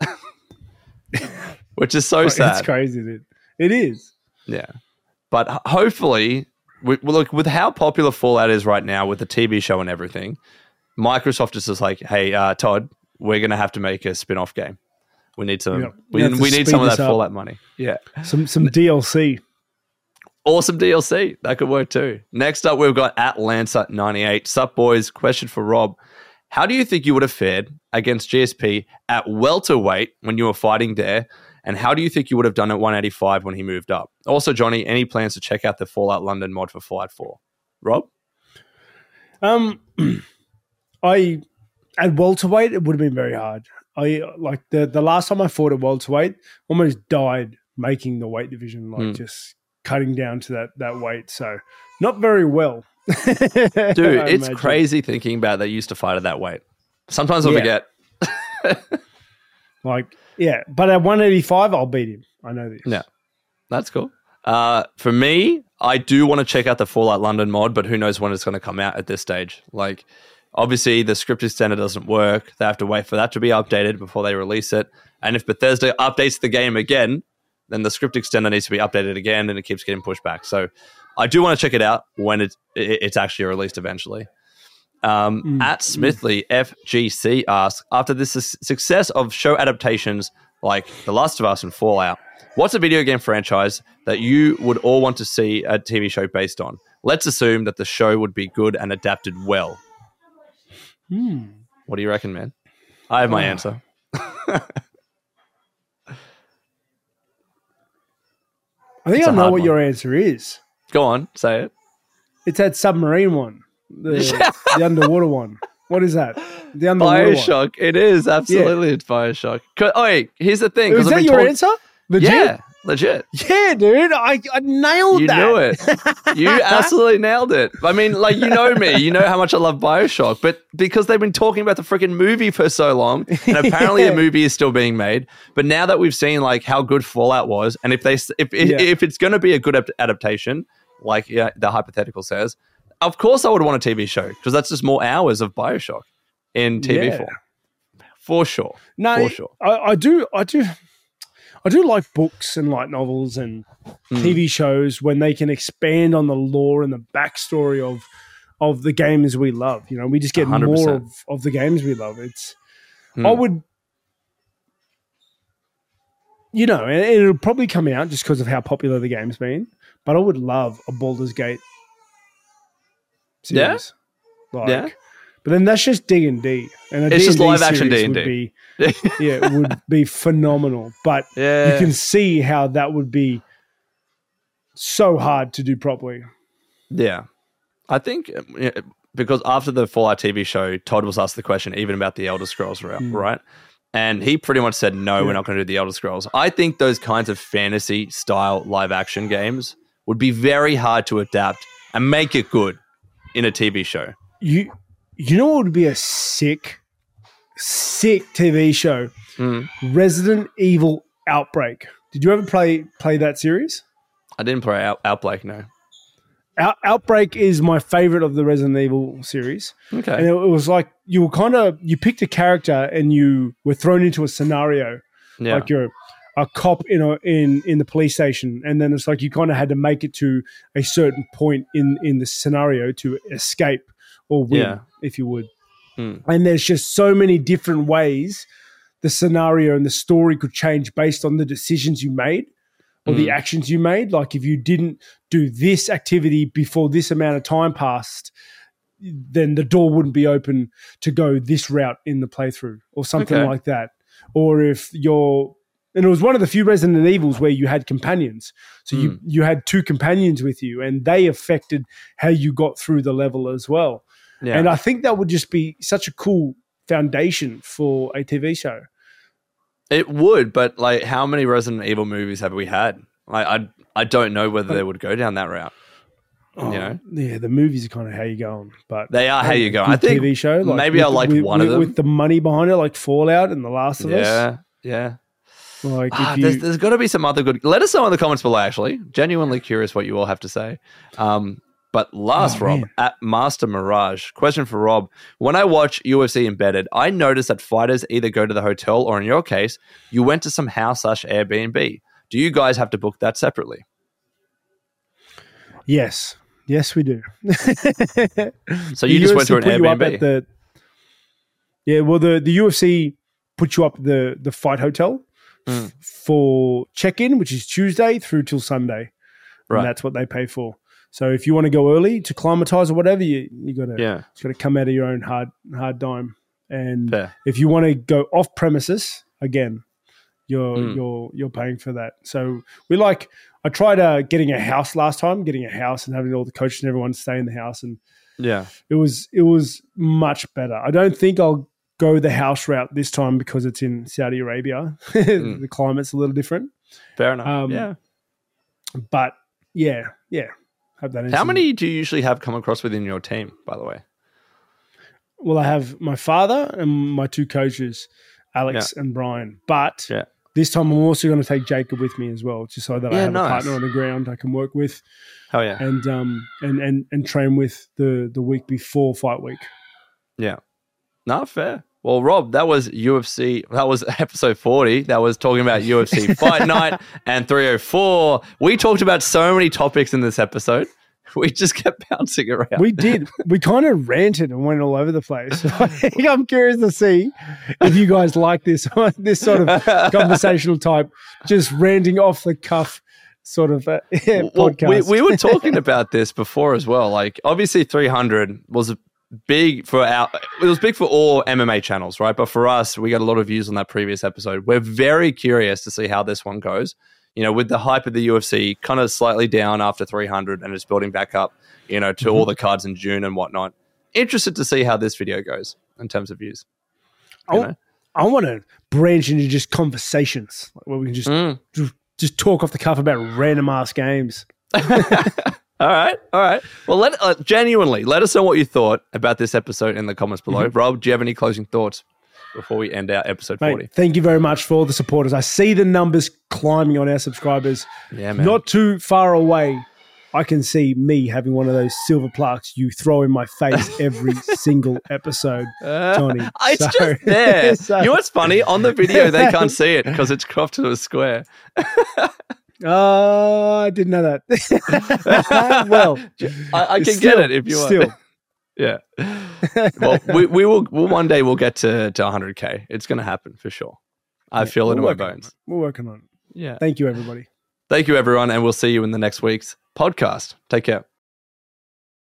Which is so sad. It's crazy, dude. It is. Yeah. But hopefully, we, look, with how popular Fallout is right now with the T V show and everything, Microsoft is just like, hey, uh, Todd, we're going to have to make a spin-off game. We need some, yep. we, we need some of that Fallout money. Yeah. Some some D L C. Awesome D L C. That could work too. Next up, we've got Atlanta ninety-eight. Sup, boys? Question for Rob. How do you think you would have fared against G S P at welterweight when you were fighting there? And how do you think you would have done at one eighty-five when he moved up? Also, Johnny, any plans to check out the Fallout London mod for Fallout four? Rob? Um, I at welterweight, it would have been very hard. I like the the last time I fought at welterweight, almost died making the weight division, like mm. just cutting down to that that weight. So not very well. Dude, it's imagine. crazy thinking about they used to fight at that weight. Sometimes I yeah. forget. like, yeah, but at one eighty-five, I'll beat him. I know this. Yeah, that's cool. Uh, for me, I do want to check out the Fallout London mod, but who knows when it's going to come out at this stage. Like, obviously, the script extender doesn't work. They have to wait for that to be updated before they release it. And if Bethesda updates the game again, then the script extender needs to be updated again, and it keeps getting pushed back. So I do want to check it out when it's, it's actually released eventually. Um, mm. At Smithley F G C asks, after the su- success of show adaptations like The Last of Us and Fallout, what's a video game franchise that you would all want to see a T V show based on? Let's assume that the show would be good and adapted well. Hmm. What do you reckon, man? I have my oh. answer. I think it's I know what one. your answer is. Go on, say it. It's that submarine one. The, the underwater one. What is that? The underwater Bioshock. One. It is. Absolutely. Yeah. It's Bioshock. Oh, wait. Here's the thing. Is that your talk- answer? Legit? Yeah. Legit. Yeah, dude. I, I nailed you that. You knew it. You absolutely nailed it. I mean, like, you know me. You know how much I love Bioshock. But because they've been talking about the freaking movie for so long, and apparently yeah. the movie is still being made. But now that we've seen, like, how good Fallout was, and if they if if, yeah. if it's going to be a good ad- adaptation, like yeah, the hypothetical says, of course I would want a T V show, because that's just more hours of Bioshock in T V yeah. form. For sure. No, for sure. I, I do I do I do like books and light novels and mm. T V shows when they can expand on the lore and the backstory of of the games we love. You know, we just get one hundred percent more of, of the games we love. It's mm. I would you know, and it'll probably come out just because of how popular the game's been, but I would love a Baldur's Gate series. Yeah. Like, yeah. But then that's just D and D. And it's just live action D and D. Be, yeah, it would be phenomenal. But yeah. you can see how that would be so hard to do properly. Yeah. I think because after the Fallout T V show, Todd was asked the question even about the Elder Scrolls, mm. right? And he pretty much said, no, yeah. we're not going to do the Elder Scrolls. I think those kinds of fantasy style live action games would be very hard to adapt and make it good. in a T V show. You you know what would be a sick, sick T V show? Mm. Resident Evil Outbreak. Did you ever play play that series? I didn't play Out- Outbreak, no. Out- Outbreak is my favorite of the Resident Evil series. Okay. And it, it was like you were kind of, you picked a character and you were thrown into a scenario. Yeah. Like you're a cop in a, in in the police station, and then it's like you kind of had to make it to a certain point in in the scenario to escape or win, Yeah. if you would. Hmm. And there's just so many different ways the scenario and the story could change based on the decisions you made or the Mm. actions you made. Like if you didn't do this activity before this amount of time passed, then the door wouldn't be open to go this route in the playthrough or something Okay. like that. Or if you're, and it was one of the few Resident Evils where you had companions. So you, you had two companions with you and they affected how you got through the level as well. Yeah. And I think that would just be such a cool foundation for a T V show. It would, but like, how many Resident Evil movies have we had? Like, I I don't know whether they would go down that route. Oh, You know? yeah, the movies are kind of how you going, but They are how you go. Good I think T V show. Like maybe with I the- like with, one with, of them. with the money behind it, like Fallout and The Last of Us. Yeah, yeah. Like Ah, if you, there's there's got to be some other good. Let us know in the comments below. Actually, genuinely curious what you all have to say. Um, but last, Oh, Rob man. at Master Mirage. Question for Rob: when I watch U F C Embedded, I notice that fighters either go to the hotel or, in your case, you went to some house slash Airbnb. Do you guys have to book that separately? yes, yes, we do. So you The just went to U F C an put you up Airbnb. at the, yeah, well, the, the U F C put you up at the the fight hotel Mm. f- for check in, which is Tuesday through till Sunday, Right. and that's what they pay for. So if you want to go early to climatize or whatever, you you got to Yeah, it's got to come out of your own hard hard dime. And fair. if you want to go off premises, again, you're Mm. you're you're paying for that. So we like. I tried uh, getting a house last time, getting a house and having all the coaches and everyone stay in the house, and Yeah, it was it was much better. I don't think I'll go the house route this time because it's in Saudi Arabia. Mm. The climate's a little different, fair enough. Um, yeah. but yeah, yeah. Hope that How answers it. many do you usually have come across within your team? By the way. Well, I have my father and my two coaches, Alex and Brian. But Yeah. this time I'm also going to take Jacob with me as well, just so that I Yeah, have nice. a partner on the ground I can work with Oh yeah. and um and and, and train with the the week before fight week. Yeah. No, fair. Well, Rob, that was U F C. That was episode forty. That was talking about U F C Fight Night and three oh four. We talked about so many topics in this episode. We just kept bouncing around. We did. We kind of ranted and went all over the place. I'm curious to see if you guys like this this sort of conversational type, just ranting off the cuff sort of uh, Well, podcast. we, we were talking about this before as well. Like, obviously, three hundred was big for our. It was big for all M M A channels, right? But for us, we got a lot of views on that previous episode. We're very curious to see how this one goes. You know, with the hype of the U F C kind of slightly down after three hundred and it's building back up, you know, to Mm-hmm. all the cards in June and whatnot. Interested to see how this video goes in terms of views. I, You know? I want to branch into just conversations like where we can just, Mm. just just talk off the cuff about random ass games. All right, all right. Well, let uh, genuinely let us know what you thought about this episode in the comments below. Rob, do you have any closing thoughts before we end our episode Mate, forty? thank you very much for all the supporters. I see the numbers climbing on our subscribers. Yeah, man. Not too far away, I can see me having one of those silver plaques you throw in my face every single episode, Tony. It's So- just there. so- You know what's funny? On the video, they can't see it because it's cropped to a square. Oh, I didn't know that. Well, I, I can still- get it if you want. still. Yeah. Well, we, we will. We'll one day we'll get to, to one hundred K. It's going to happen for sure. I feel it in We're my working on bones. it. We're working on it. Yeah. Thank you, everybody. Thank you, everyone, and we'll see you in the next week's podcast. Take care.